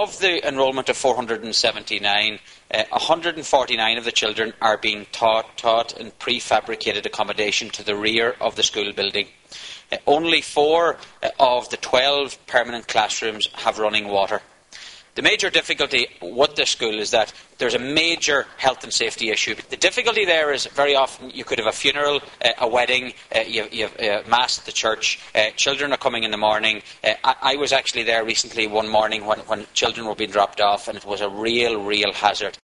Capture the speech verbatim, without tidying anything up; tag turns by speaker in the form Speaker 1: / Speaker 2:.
Speaker 1: of the enrolment of four hundred seventy-nine, uh, one hundred forty-nine of the children are being taught, taught in prefabricated accommodation to the rear of the school building. Uh, only four uh, of the twelve permanent classrooms have running water. The major difficulty with this school is that there's a major health and safety issue. The difficulty there is very often you could have a funeral, uh, a wedding, uh, you, you have uh, mass at the church, uh, children are coming in the morning. Uh, I, I was actually there recently one morning when, when children were being dropped off, and it was a real, real hazard.